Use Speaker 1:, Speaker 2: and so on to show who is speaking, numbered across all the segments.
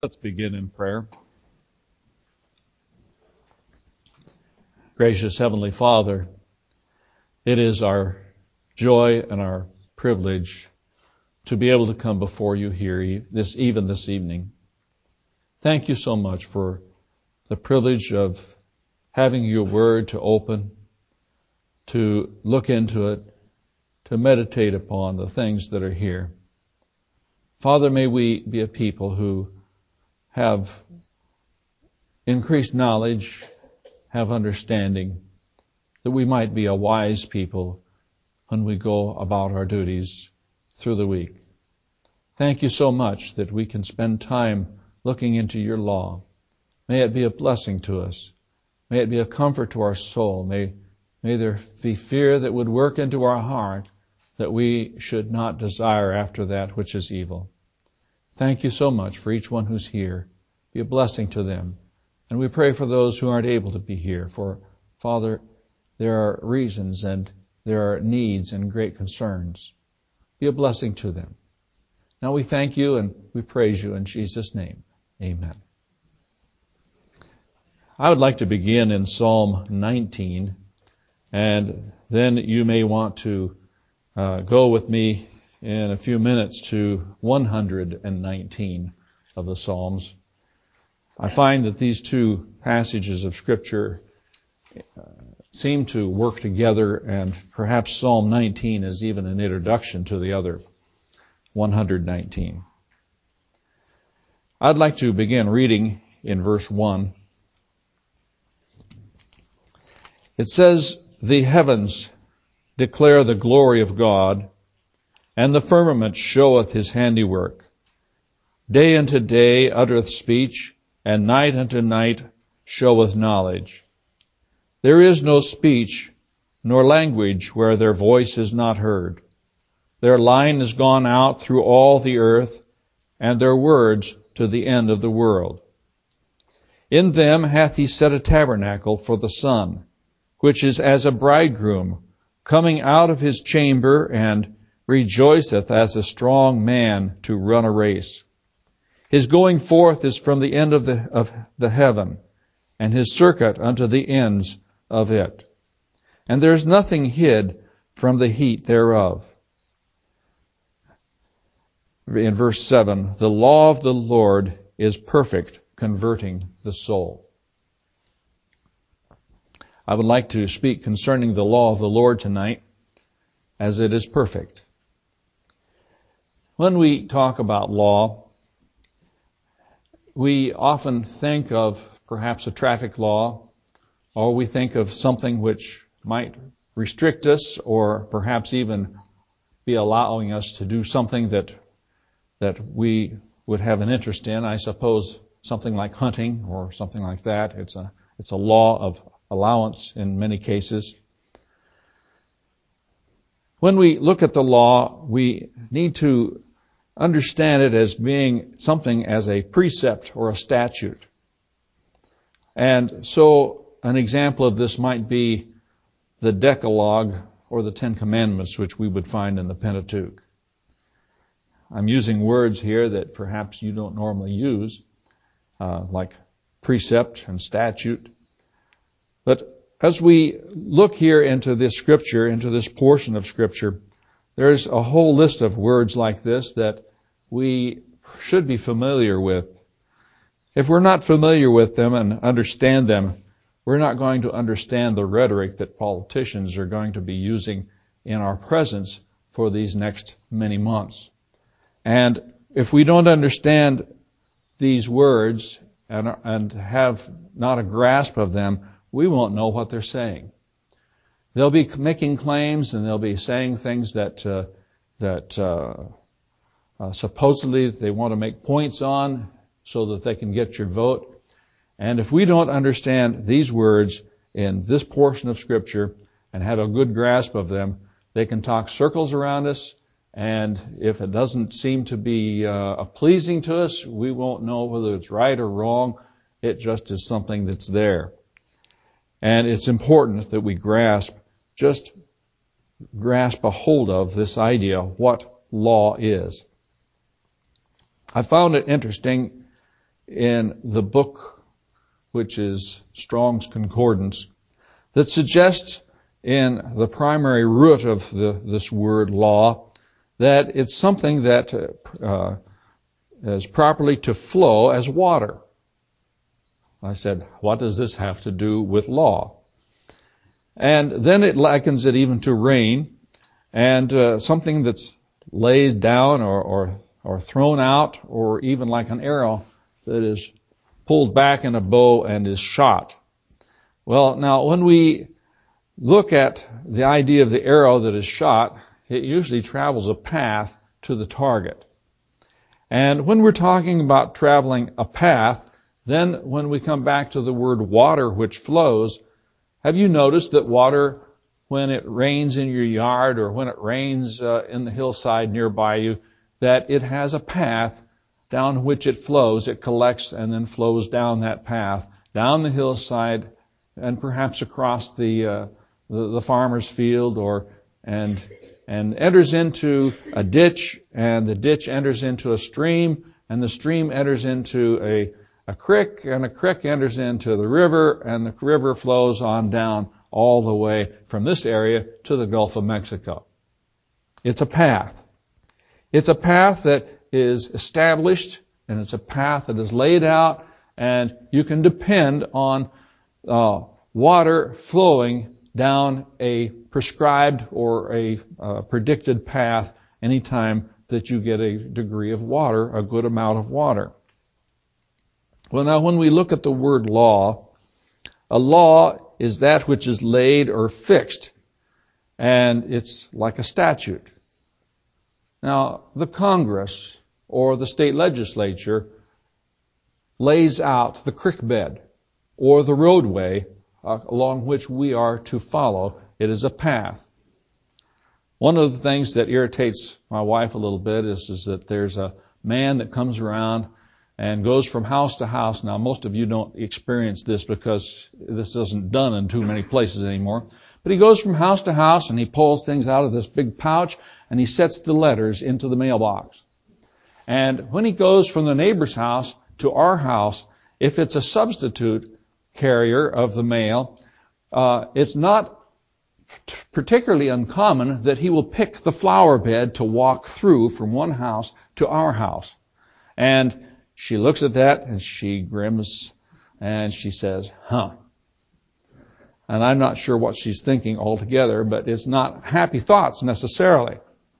Speaker 1: Let's begin in prayer. Gracious Heavenly Father, it is our joy and our privilege to be able to come before you here this evening. Thank you so much for the privilege of having your word to open, to look into it, to meditate upon the things that are here. Father, may we be a people who have increased knowledge, have understanding, that we might be a wise people when we go about our duties through the week. Thank you so much that we can spend time looking into your law. May it be a blessing to us. May it be a comfort to our soul. May there be fear that would work into our heart that we should not desire after that which is evil. Thank you so much for each one who's here. Be a blessing to them. And we pray for those who aren't able to be here. For, Father, there are reasons and there are needs and great concerns. Be a blessing to them. Now we thank you and we praise you in Jesus' name. Amen. I would like to begin in Psalm 19, and then you may want to go with me in a few minutes to 119 of the Psalms. I find that these two passages of Scripture seem to work together, and perhaps Psalm 19 is even an introduction to the other 119. I'd like to begin reading in verse 1. It says, "The heavens declare the glory of God, and the firmament showeth his handiwork. Day unto day uttereth speech, and night unto night showeth knowledge. There is no speech nor language where their voice is not heard. Their line is gone out through all the earth, and their words to the end of the world. In them hath he set a tabernacle for the sun, which is as a bridegroom coming out of his chamber, and rejoiceth as a strong man to run a race. His going forth is from the end of the heaven, and his circuit unto the ends of it. And there is nothing hid from the heat thereof." In verse 7, "The law of the Lord is perfect, converting the soul." I would like to speak concerning the law of the Lord tonight, as it is perfect. When we talk about law, we often think of perhaps a traffic law, or we think of something which might restrict us, or perhaps even be allowing us to do something that we would have an interest in. I suppose something like hunting or something like that. It's a law of allowance in many cases. When we look at the law, we need to understand it as being something as a precept or a statute. And so an example of this might be the Decalogue or the Ten Commandments, which we would find in the Pentateuch. I'm using words here that perhaps you don't normally use, like precept and statute. But as we look here into this Scripture, into this portion of Scripture, there's a whole list of words like this that we should be familiar with. If we're not familiar with them and understand them, we're not going to understand the rhetoric that politicians are going to be using in our presence for these next many months. And if we don't understand these words and have not a grasp of them, we won't know what they're saying. They'll be making claims and they'll be saying things that supposedly they want to make points on so that they can get your vote. And if we don't understand these words in this portion of Scripture and have a good grasp of them, they can talk circles around us. And if it doesn't seem to be pleasing to us, we won't know whether it's right or wrong. It just is something that's there. And it's important that we grasp a hold of this idea, what law is. I found it interesting in the book, which is Strong's Concordance, that suggests in the primary root of this word law that it's something that is properly to flow as water. I said, what does this have to do with law? And then it likens it even to rain, and something that's laid down or thrown out, or even like an arrow that is pulled back in a bow and is shot. Well, now when we look at the idea of the arrow that is shot, it usually travels a path to the target. And when we're talking about traveling a path, then when we come back to the word water which flows, have you noticed that water, when it rains in your yard or when it rains in the hillside nearby you, that it has a path down which it flows, it collects and then flows down that path, down the hillside and perhaps across the farmer's field and enters into a ditch, and the ditch enters into a stream, and the stream enters into a creek, and a creek enters into the river, and the river flows on down all the way from this area to the Gulf of Mexico. It's a path. It's a path that is established, and it's a path that is laid out, and you can depend on water flowing down a prescribed or a predicted path anytime that you get a degree of water, a good amount of water. Well, now when we look at the word law, a law is that which is laid or fixed, and it's like a statute. Now, the Congress or the state legislature lays out the creek bed or the roadway along which we are to follow. It is a path. One of the things that irritates my wife a little bit is that there's a man that comes around and goes from house to house. Now, most of you don't experience this because this isn't done in too many places anymore. But he goes from house to house and he pulls things out of this big pouch and he sets the letters into the mailbox. And when he goes from the neighbor's house to our house, if it's a substitute carrier of the mail, it's not particularly uncommon that he will pick the flower bed to walk through from one house to our house. And she looks at that and she grims and she says, huh. And I'm not sure what she's thinking altogether, but it's not happy thoughts necessarily.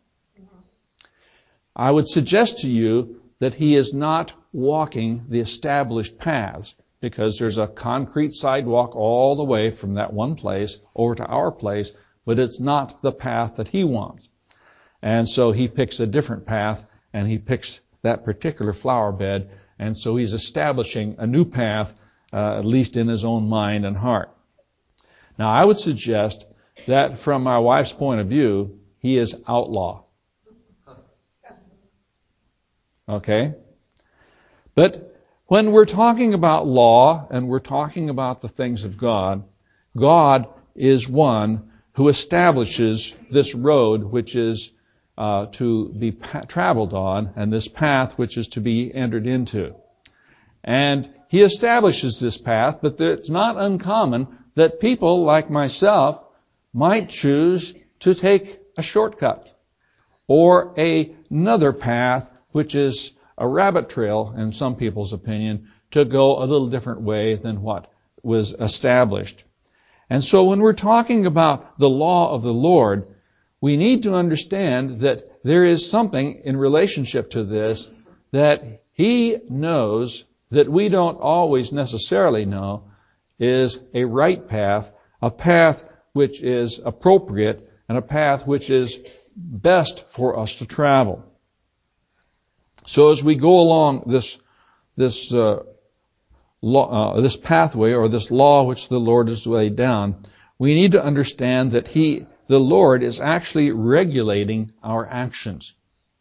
Speaker 1: I would suggest to you that he is not walking the established paths, because there's a concrete sidewalk all the way from that one place over to our place, but it's not the path that he wants. And so he picks a different path, and he picks that particular flower bed, and so he's establishing a new path, at least in his own mind and heart. Now, I would suggest that from my wife's point of view, he is outlaw. Okay? But when we're talking about law and we're talking about the things of God, God is one who establishes this road which is to be traveled on, and this path which is to be entered into. And he establishes this path, but it's not uncommon that people like myself might choose to take a shortcut or another path which is a rabbit trail, in some people's opinion, to go a little different way than what was established. And so when we're talking about the law of the Lord, we need to understand that there is something in relationship to this that he knows that we don't always necessarily know is a right path, a path which is appropriate, and a path which is best for us to travel. So as we go along this pathway or this law which the Lord has laid down, we need to understand that the Lord is actually regulating our actions.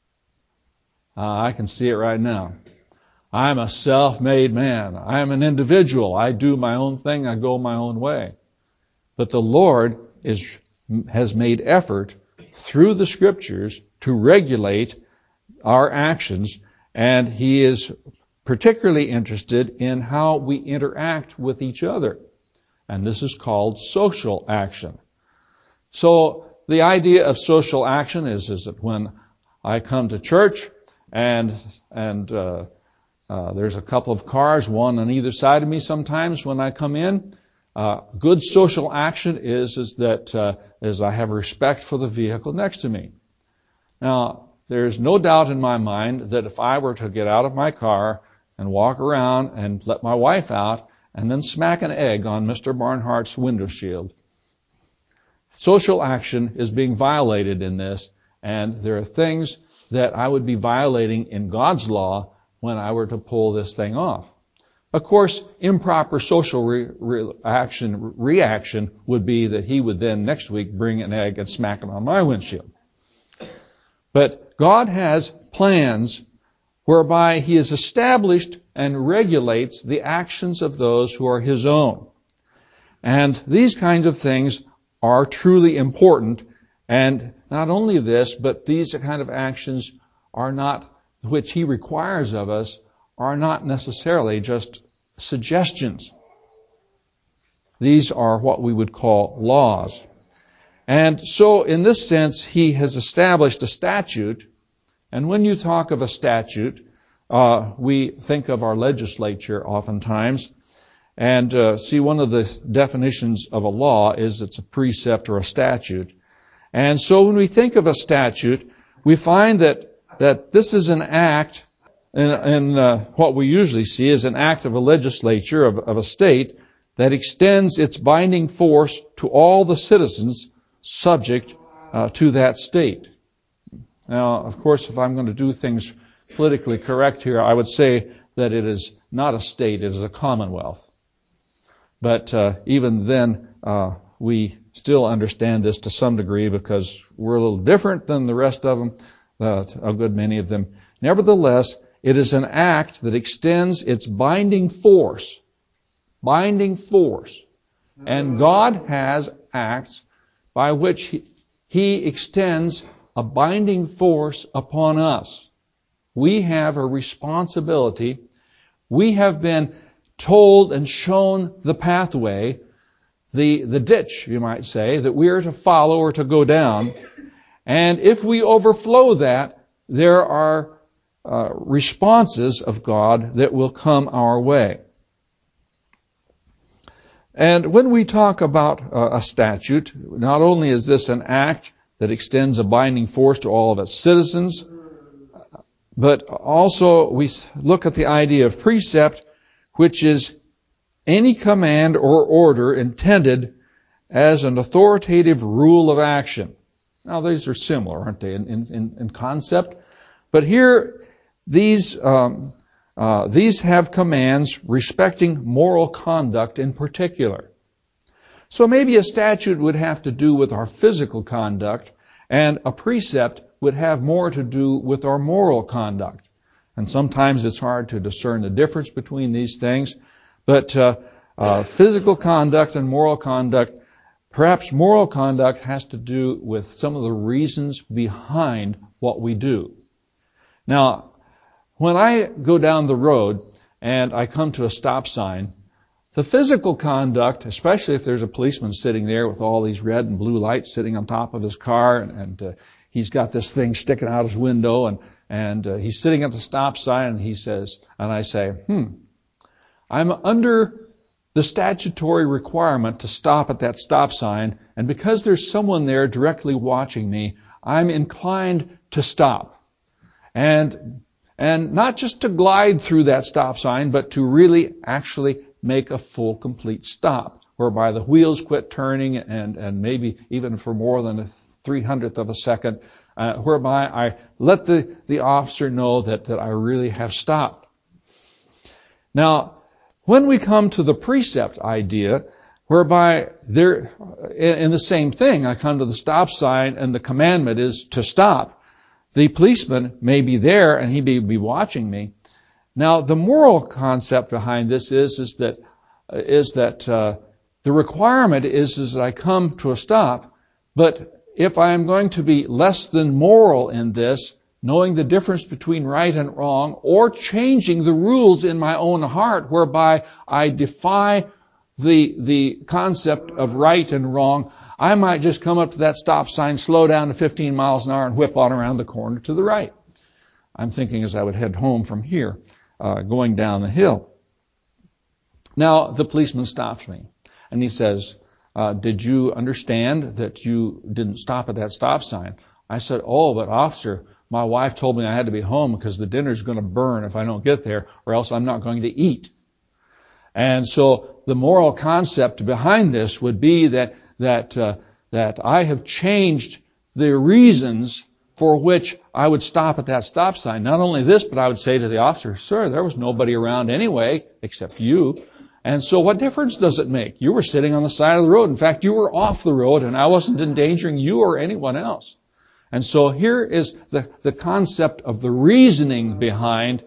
Speaker 1: I can see it right now. I'm a self-made man. I'm an individual. I do my own thing. I go my own way. But the Lord has made effort through the Scriptures to regulate our actions, and he is particularly interested in how we interact with each other. And this is called social action. So the idea of social action is that when I come to church and there's a couple of cars, one on either side of me sometimes when I come in, good social action is that I have respect for the vehicle next to me. Now, there's no doubt in my mind that if I were to get out of my car and walk around and let my wife out and then smack an egg on Mr. Barnhart's window shield, social action is being violated in this, and there are things that I would be violating in God's law when I were to pull this thing off. Of course, improper social reaction would be that he would then next week bring an egg and smack it on my windshield. But God has plans whereby He has established and regulates the actions of those who are His own. And these kinds of things are truly important. And not only this, but these kind of actions are not, which He requires of us, are not necessarily just suggestions. These are what we would call laws. And so in this sense, He has established a statute. And when you talk of a statute, we think of our legislature oftentimes. And see, one of the definitions of a law is it's a precept or a statute. And so when we think of a statute, we find that this is an act, and what we usually see is an act of a legislature of a state that extends its binding force to all the citizens subject to that state. Now, of course, if I'm going to do things politically correct here, I would say that it is not a state, it is a commonwealth. But even then, we still understand this to some degree because we're a little different than the rest of them, a good many of them. Nevertheless, it is an act that extends its binding force. Binding force. And God has acts by which He extends a binding force upon us. We have a responsibility. We have been told and shown the pathway, the ditch, you might say, that we are to follow or to go down. And if we overflow that, there are responses of God that will come our way. And when we talk about a statute, not only is this an act that extends a binding force to all of its citizens, but also we look at the idea of precept, which is any command or order intended as an authoritative rule of action. Now, these are similar, aren't they, in concept? But here, these have commands respecting moral conduct in particular. So maybe a statute would have to do with our physical conduct, and a precept would have more to do with our moral conduct. And sometimes it's hard to discern the difference between these things. But physical conduct and moral conduct, perhaps moral conduct has to do with some of the reasons behind what we do. Now, when I go down the road and I come to a stop sign, the physical conduct, especially if there's a policeman sitting there with all these red and blue lights sitting on top of his car, and he's got this thing sticking out his window, and he's sitting at the stop sign, and he says, and I say, I'm under the statutory requirement to stop at that stop sign, and because there's someone there directly watching me, I'm inclined to stop. And not just to glide through that stop sign, but to really actually make a full, complete stop, whereby the wheels quit turning and maybe even for more than a 300th of a second, whereby I let the officer know that I really have stopped. Now, when we come to the precept idea, whereby there, in the same thing, I come to the stop sign and the commandment is to stop. The policeman may be there and he may be watching me. Now, the moral concept behind this is that the requirement is that I come to a stop, but if I am going to be less than moral in this, knowing the difference between right and wrong, or changing the rules in my own heart whereby I defy the concept of right and wrong, I might just come up to that stop sign, slow down to 15 miles an hour, and whip on around the corner to the right. I'm thinking as I would head home from here, going down the hill. Now, the policeman stops me, and he says, did you understand that you didn't stop at that stop sign? I said, oh, but officer, my wife told me I had to be home because the dinner's going to burn if I don't get there, or else I'm not going to eat. And so the moral concept behind this would be that I have changed the reasons for which I would stop at that stop sign. Not only this, but I would say to the officer, sir, there was nobody around anyway except you. And so what difference does it make? You were sitting on the side of the road. In fact, you were off the road, and I wasn't endangering you or anyone else. And so here is the concept of the reasoning behind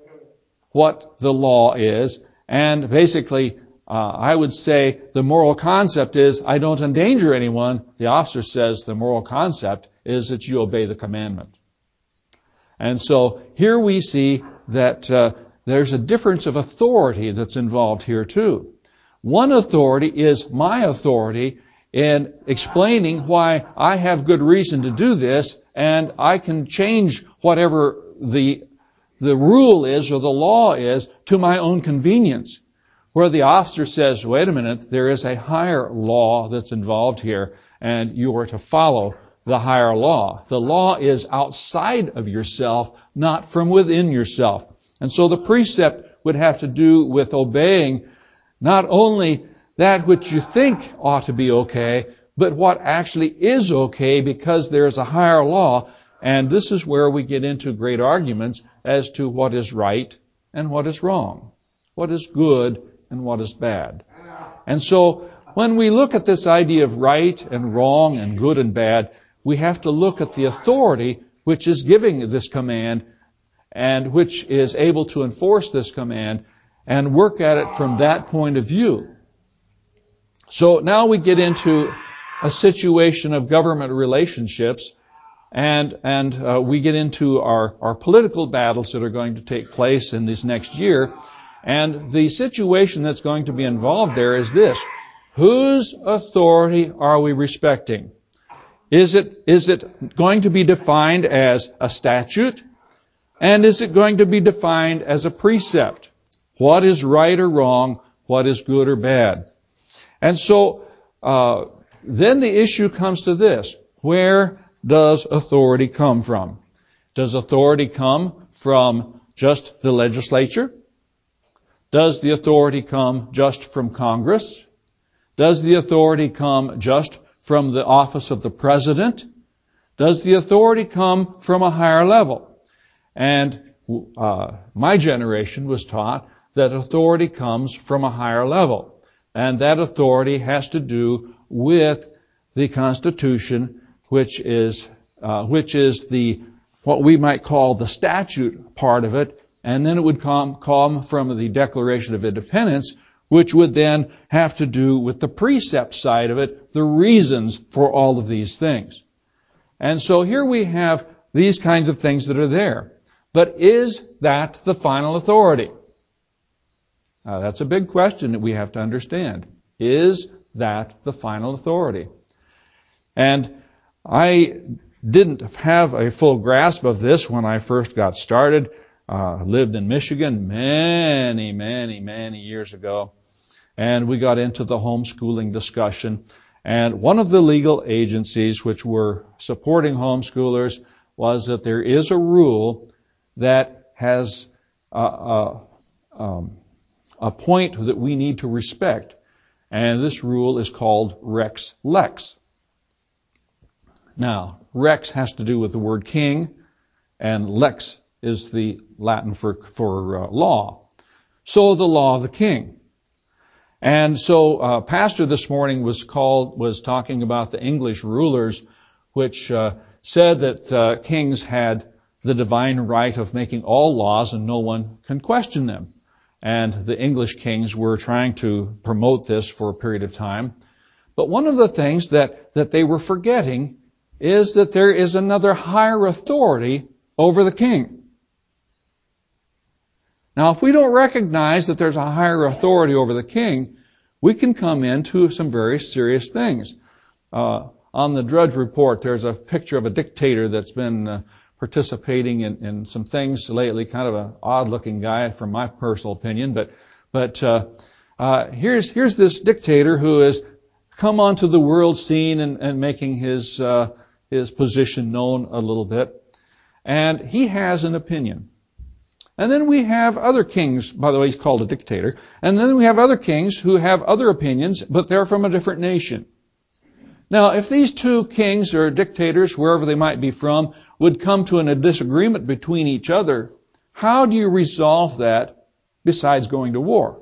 Speaker 1: what the law is. And basically, I would say the moral concept is I don't endanger anyone. The officer says the moral concept is that you obey the commandment. And so here we see that there's a difference of authority that's involved here too. One authority is my authority in explaining why I have good reason to do this, and I can change whatever the rule is or the law is to my own convenience. Where the officer says, wait a minute, there is a higher law that's involved here, and you are to follow the higher law. The law is outside of yourself, not from within yourself. And so the precept would have to do with obeying not only that which you think ought to be okay, but what actually is okay because there is a higher law. And this is where we get into great arguments as to what is right and what is wrong, what is good and what is bad. And so when we look at this idea of right and wrong and good and bad, we have to look at the authority which is giving this command and which is able to enforce this command and work at it from that point of view. So now we get into a situation of government relationships, and we get into our political battles that are going to take place in this next year. And the situation that's going to be involved there is this: whose authority are we respecting? Is it going to be defined as a statute? And is it going to be defined as a precept? What is right or wrong? What is good or bad? And so then the issue comes to this: where does authority come from? Does authority come from just the legislature? Does the authority come just from Congress? Does the authority come just from the office of the president? Does the authority come from a higher level? And my generation was taught that authority comes from a higher level. And that authority has to do with the Constitution, which is the what we might call the statute part of it, and then it would come from the Declaration of Independence, which would then have to do with the precept side of it, the reasons for all of these things. And so here we have these kinds of things that are there. But is that the final authority? Now, that's a big question that we have to understand. Is that the final authority? And I didn't have a full grasp of this when I first got started. Lived in Michigan many years ago. And we got into the homeschooling discussion. And one of the legal agencies which were supporting homeschoolers was that there is a rule that has a point that we need to respect. And this rule is called Rex Lex. Now, Rex has to do with the word king, and Lex is the Latin for law. So the law of the king. And so pastor this morning was talking about the English rulers, which said that kings had the divine right of making all laws and no one can question them. And the English kings were trying to promote this for a period of time. But one of the things that they were forgetting is that there is another higher authority over the king. Now, if we don't recognize that there's a higher authority over the king, we can come into some very serious things. On the Drudge Report, there's a picture of a dictator that's been participating in some things lately, kind of an odd-looking guy from my personal opinion, but here's this dictator who has come onto the world scene and making his position known a little bit, and he has an opinion. And then we have other kings, by the way, he's called a dictator, and then we have other kings who have other opinions, but they're from a different nation. Now, if these two kings or dictators, wherever they might be from, would come to a disagreement between each other, how do you resolve that besides going to war?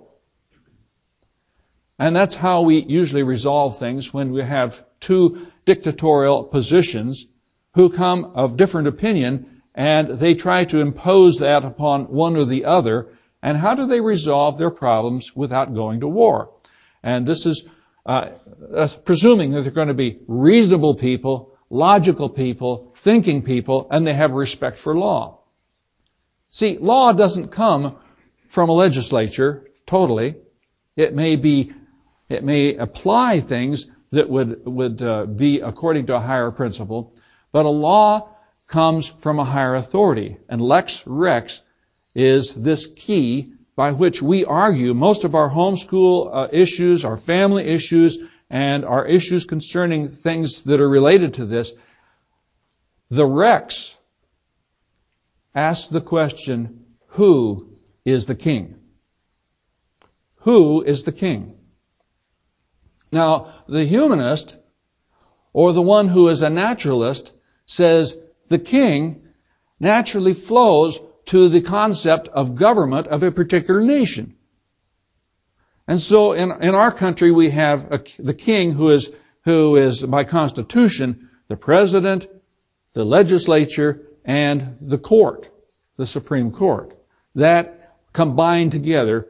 Speaker 1: And that's how we usually resolve things when we have two dictatorial positions who come of different opinion, and they try to impose that upon one or the other. And how do they resolve their problems without going to war? And this is presuming that they're going to be reasonable people, logical people, thinking people, and they have respect for law. See, law doesn't come from a legislature totally. It may apply things that would be according to a higher principle, but a law comes from a higher authority. And lex rex is this key by which we argue most of our homeschool issues, our family issues, and our issues concerning things that are related to this. The rex asks the question, who is the king? Who is the king? Now, the humanist, or the one who is a naturalist, says the king naturally flows to the concept of government of a particular nation. And so in our country we have the king who is by constitution the president, the legislature, and the court, the Supreme Court. That combined together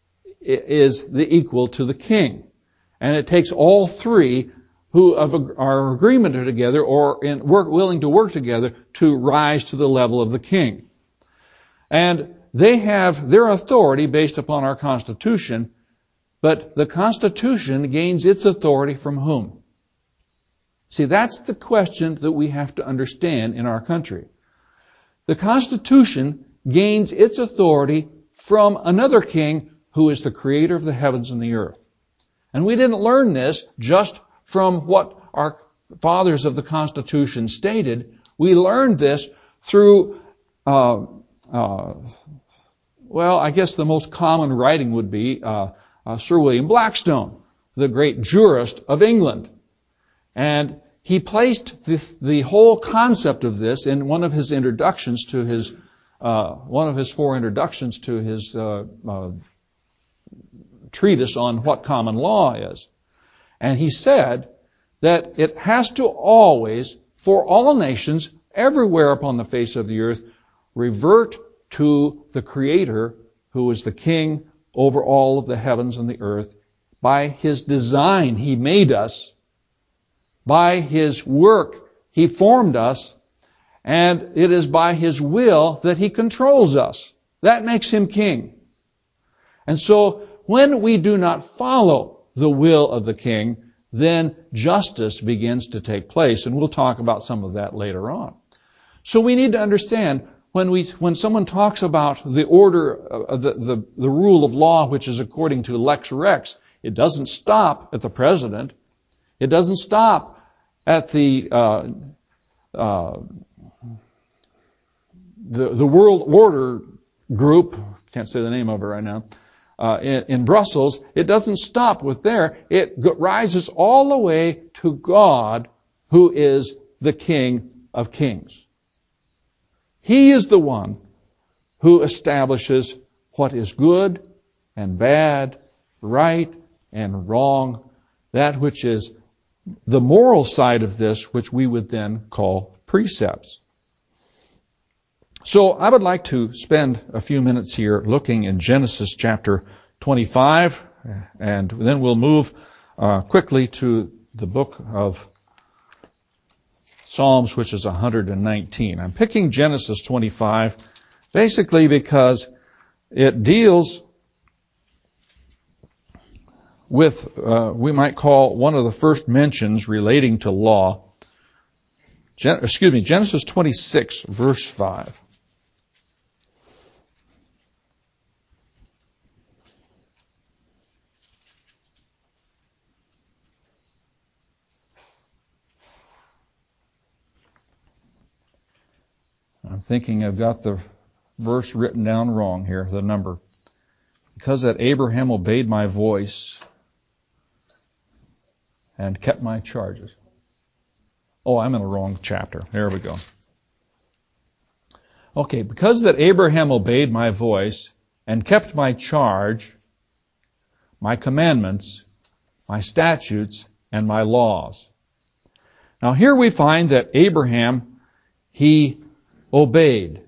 Speaker 1: is the equal to the king. And it takes all three who are agreement together or willing to work together to rise to the level of the king. And they have their authority based upon our Constitution, but the Constitution gains its authority from whom? See, that's the question that we have to understand in our country. The Constitution gains its authority from another king who is the creator of the heavens and the earth. And we didn't learn this just from what our fathers of the Constitution stated. We learned this through I guess the most common writing would be Sir William Blackstone, the great jurist of England. And he placed the whole concept of this in one of his introductions to his, one of his four introductions to his treatise on what common law is. And he said that it has to always, for all nations, everywhere upon the face of the earth, revert to the Creator who is the King over all of the heavens and the earth. By His design, He made us. By His work, He formed us. And it is by His will that He controls us. That makes Him King. And so, when we do not follow the will of the King, then justice begins to take place. And we'll talk about some of that later on. So we need to understand when someone talks about the order, the rule of law, which is according to lex rex, it doesn't stop at the president. It doesn't stop at the world order group. Can't say the name of it right now. In Brussels, it doesn't stop with there. It rises all the way to God, who is the King of Kings. He is the one who establishes what is good and bad, right and wrong, that which is the moral side of this, which we would then call precepts. So I would like to spend a few minutes here looking in Genesis chapter 25, and then we'll move quickly to the book of Psalms, which is 119. I'm picking Genesis 25 basically because it deals with, we might call one of the first mentions relating to law. Genesis 26, verse 5. I'm thinking I've got the verse written down wrong here, the number. Because that Abraham obeyed my voice and kept my charges. Oh, I'm in the wrong chapter. There we go. Okay, because that Abraham obeyed my voice and kept my charge, my commandments, my statutes, and my laws. Now here we find that Abraham, he obeyed.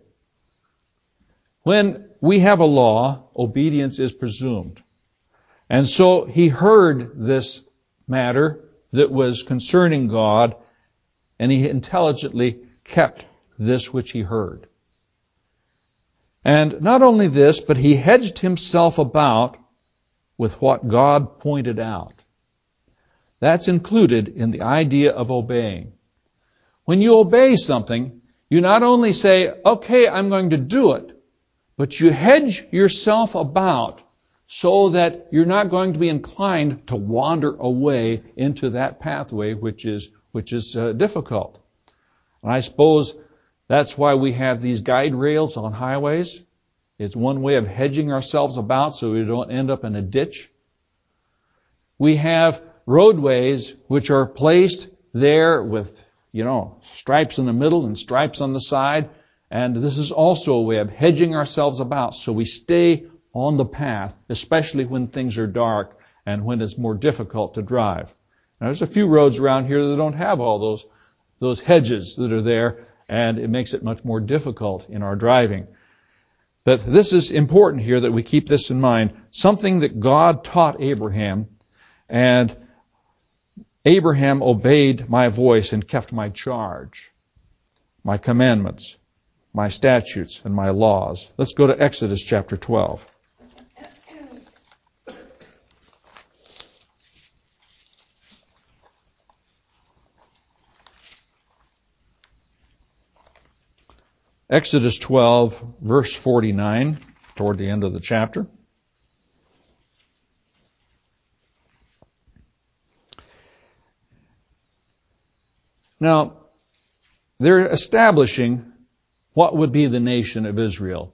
Speaker 1: When we have a law, obedience is presumed. And so he heard this matter that was concerning God, and he intelligently kept this which he heard. And not only this, but he hedged himself about with what God pointed out. That's included in the idea of obeying. When you obey something, you not only say, okay, I'm going to do it, but you hedge yourself about so that you're not going to be inclined to wander away into that pathway which is difficult. And I suppose that's why we have these guide rails on highways. It's one way of hedging ourselves about so we don't end up in a ditch. We have roadways which are placed there with, stripes in the middle and stripes on the side. And this is also a way of hedging ourselves about so we stay on the path, especially when things are dark and when it's more difficult to drive. Now, there's a few roads around here that don't have all those hedges that are there, and it makes it much more difficult in our driving. But this is important here that we keep this in mind, something that God taught Abraham, and Abraham obeyed my voice and kept my charge, my commandments, my statutes, and my laws. Let's go to Exodus chapter 12. Exodus 12, verse 49, toward the end of the chapter. Now, they're establishing what would be the nation of Israel.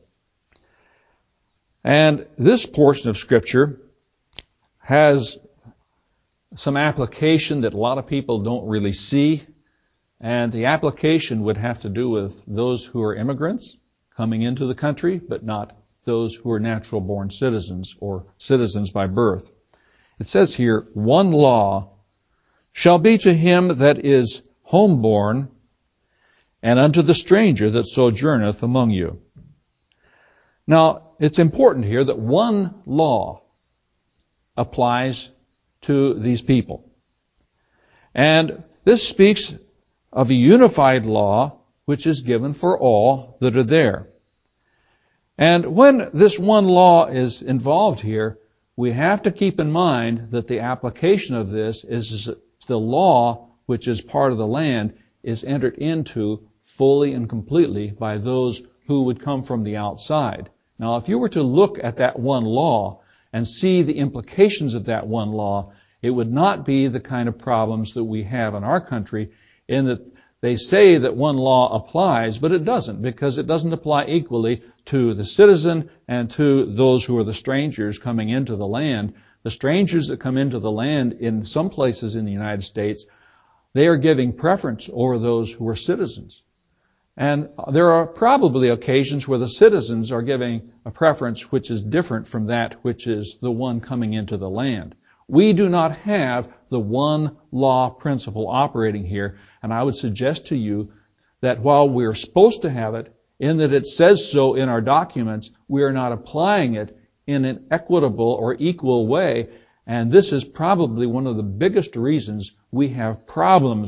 Speaker 1: And this portion of Scripture has some application that a lot of people don't really see. And the application would have to do with those who are immigrants coming into the country, but not those who are natural-born citizens or citizens by birth. It says here, one law shall be to him that is homeborn and unto the stranger that sojourneth among you. Now, it's important here that one law applies to these people. And this speaks of a unified law which is given for all that are there. And when this one law is involved here, we have to keep in mind that the application of this is the law which is part of the land is entered into fully and completely by those who would come from the outside. Now, if you were to look at that one law and see the implications of that one law, it would not be the kind of problems that we have in our country in that they say that one law applies, but it doesn't, because it doesn't apply equally to the citizen and to those who are the strangers coming into the land. The strangers that come into the land in some places in the United States, they are giving preference over those who are citizens. And there are probably occasions where the citizens are giving a preference which is different from that which is the one coming into the land. We do not have the one law principle operating here, and I would suggest to you that while we're supposed to have it, in that it says so in our documents, we are not applying it in an equitable or equal way, and this is probably one of the biggest reasons we have problems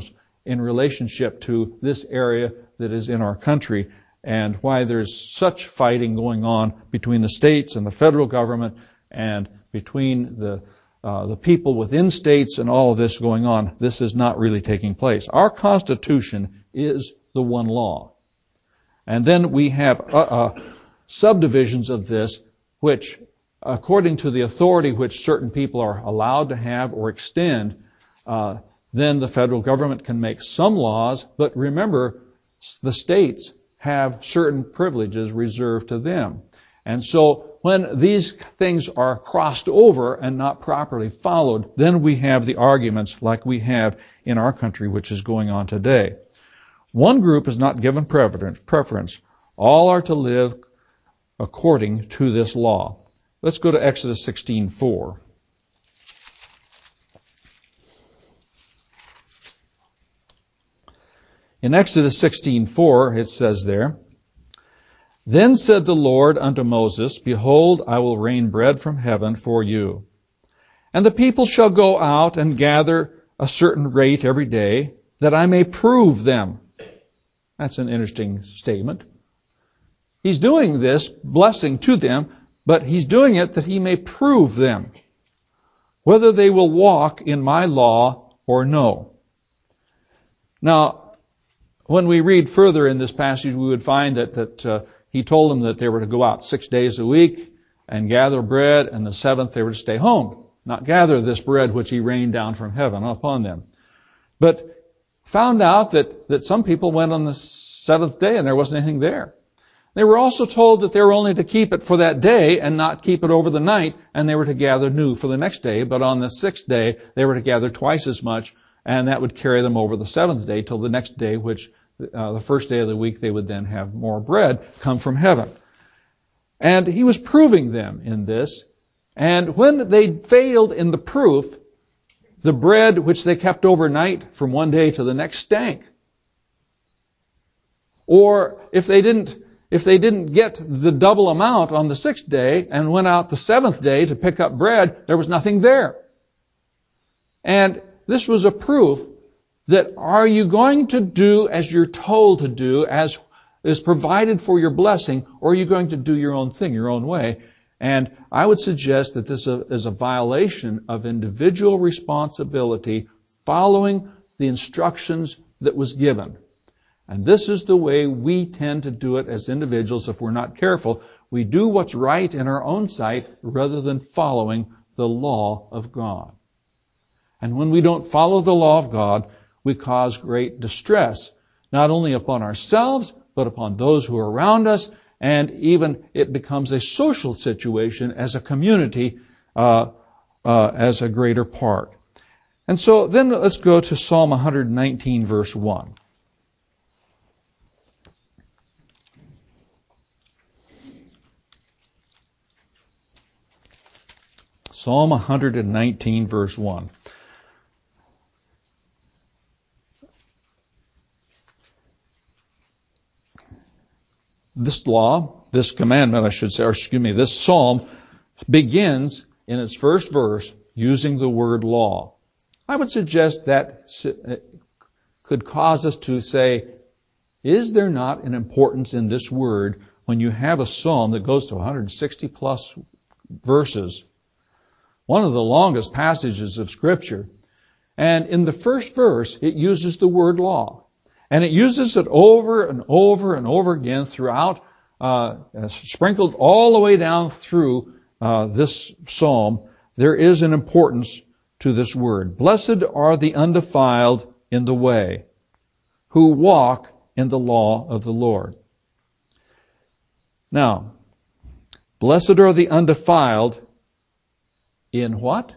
Speaker 1: in relationship to this area that is in our country, and why there's such fighting going on between the states and the federal government, and between the people within states, and all of this going on. This is not really taking place. Our Constitution is the one law. And then we have subdivisions of this, which, according to the authority which certain people are allowed to have or extend, then the federal government can make some laws, but remember, the states have certain privileges reserved to them. And so when these things are crossed over and not properly followed, then we have the arguments like we have in our country, which is going on today. One group is not given preference. All are to live according to this law. Let's go to Exodus 16:4. In Exodus 16:4, it says there, "Then said the Lord unto Moses, Behold, I will rain bread from heaven for you. And the people shall go out and gather a certain rate every day, that I may prove them." That's an interesting statement. He's doing this blessing to them, but he's doing it that he may prove them, whether they will walk in my law or no. Now, when we read further in this passage, we would find that he told them that they were to go out 6 days a week and gather bread, and the seventh they were to stay home, not gather this bread which he rained down from heaven upon them. But found out that some people went on the seventh day and there wasn't anything there. They were also told that they were only to keep it for that day and not keep it over the night, and they were to gather new for the next day. But on the sixth day, they were to gather twice as much, and that would carry them over the seventh day till the next day, which the first day of the week they would then have more bread come from heaven. And he was proving them in this. And when they failed in the proof, the bread which they kept overnight from one day to the next stank. Or if they didn't get the double amount on the sixth day and went out the seventh day to pick up bread, there was nothing there. And this was a proof that are you going to do as you're told to do, as is provided for your blessing, or are you going to do your own thing, your own way? And I would suggest that this is a violation of individual responsibility following the instructions that was given. And this is the way we tend to do it as individuals if we're not careful. We do what's right in our own sight rather than following the law of God. And when we don't follow the law of God, we cause great distress, not only upon ourselves, but upon those who are around us, and even it becomes a social situation as a community, as a greater part. And so then let's go to Psalm 119, verse 1. Psalm 119, verse 1. This law, this commandment, I should say, this psalm begins in its first verse using the word law. I would suggest that could cause us to say, is there not an importance in this word when you have a psalm that goes to 160 plus verses, one of the longest passages of Scripture, and in the first verse it uses the word law. And it uses it over and over and over again throughout, sprinkled all the way down through this psalm. There is an importance to this word. Blessed are the undefiled in the way, who walk in the law of the Lord. Now, blessed are the undefiled in what?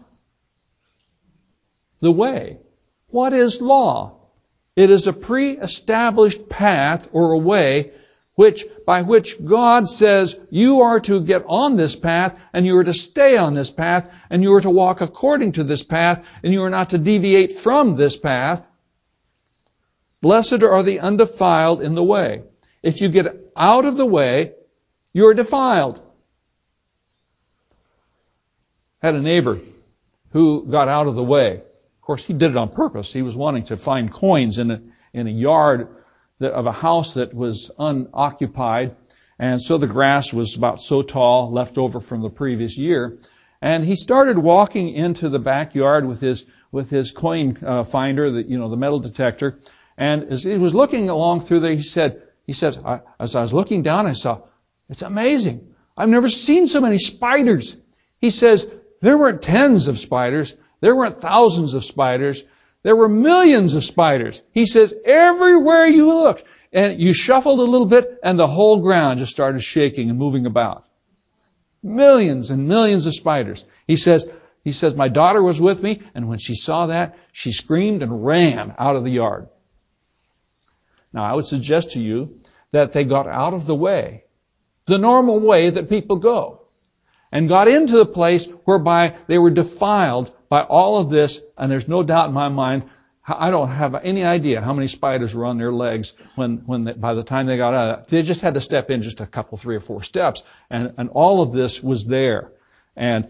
Speaker 1: The way. What is law? It is a pre-established path or a way by which God says you are to get on this path and you are to stay on this path and you are to walk according to this path and you are not to deviate from this path. Blessed are the undefiled in the way. If you get out of the way, you're defiled. I had a neighbor who got out of the way. Of course, he did it on purpose. He was wanting to find coins in a yard of a house that was unoccupied. And so the grass was about so tall, left over from the previous year. And he started walking into the backyard with his coin finder, the metal detector. And as he was looking along through there, he said, as I was looking down, I saw, it's amazing. I've never seen so many spiders. He says, there weren't tens of spiders. There weren't thousands of spiders. There were millions of spiders. He says, everywhere you looked. And you shuffled a little bit and the whole ground just started shaking and moving about. Millions and millions of spiders. He says, my daughter was with me, and when she saw that, she screamed and ran out of the yard. Now, I would suggest to you that they got out of the way, the normal way that people go, and got into the place whereby they were defiled by all of this, and there's no doubt in my mind, I don't have any idea how many spiders were on their legs by the time they got out of that. They just had to step in just a couple, 3 or 4 steps, and all of this was there. And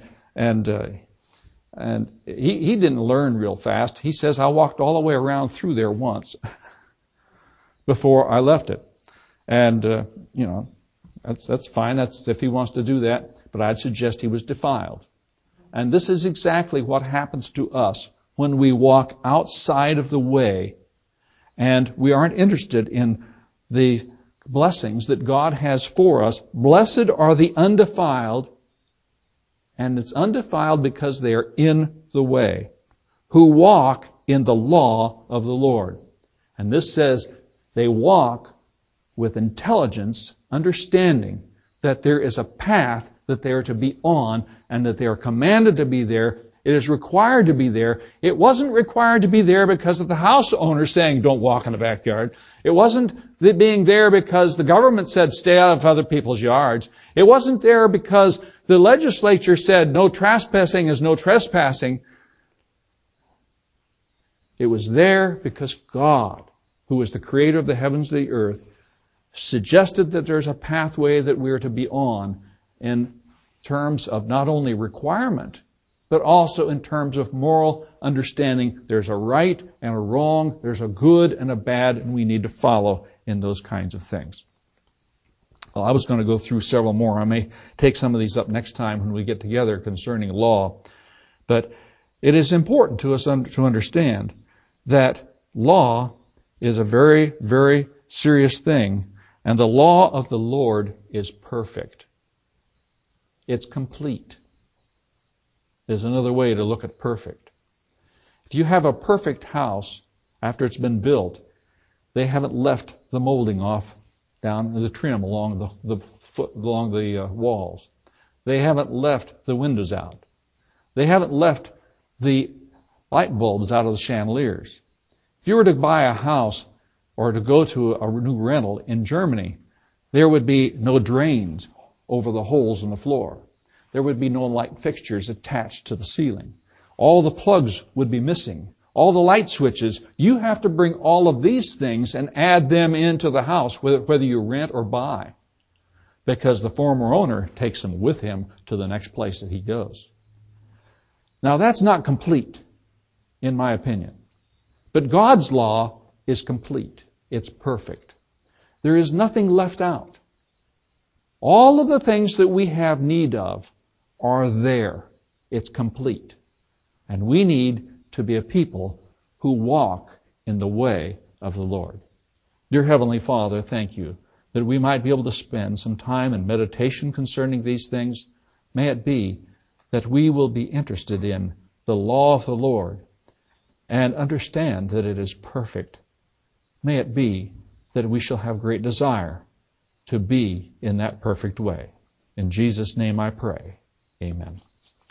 Speaker 1: he didn't learn real fast. He says, I walked all the way around through there once before I left it. And, that's fine. That's if he wants to do that. But I'd suggest he was defiled. And this is exactly what happens to us when we walk outside of the way and we aren't interested in the blessings that God has for us. Blessed are the undefiled, and it's undefiled because they are in the way, who walk in the law of the Lord. And this says they walk with intelligence, understanding that there is a path that they are to be on and that they are commanded to be there. It is required to be there. It wasn't required to be there because of the house owner saying, don't walk in the backyard. It wasn't being there because the government said, stay out of other people's yards. It wasn't there because the legislature said, no trespassing is no trespassing. It was there because God, who is the creator of the heavens and the earth, suggested that there's a pathway that we're to be on in terms of not only requirement, but also in terms of moral understanding. There's a right and a wrong, there's a good and a bad, and we need to follow in those kinds of things. Well, I was going to go through several more. I may take some of these up next time when we get together concerning law. But it is important to us to understand that law is a very, very serious thing, and the law of the Lord is perfect. It's complete. There's another way to look at perfect. If you have a perfect house after it's been built, they haven't left the molding off down the trim along the walls. They haven't left the windows out. They haven't left the light bulbs out of the chandeliers. If you were to buy a house or to go to a new rental in Germany, there would be no drains over the holes in the floor. There would be no light fixtures attached to the ceiling. All the plugs would be missing. All the light switches. You have to bring all of these things and add them into the house, whether you rent or buy, because the former owner takes them with him to the next place that he goes. Now, that's not complete, in my opinion. But God's law is complete. It's perfect. There is nothing left out. All of the things that we have need of are there. It's complete. And we need to be a people who walk in the way of the Lord. Dear Heavenly Father, thank you that we might be able to spend some time in meditation concerning these things. May it be that we will be interested in the law of the Lord and understand that it is perfect. May it be that we shall have great desire to be in that perfect way. In Jesus' name I pray. Amen.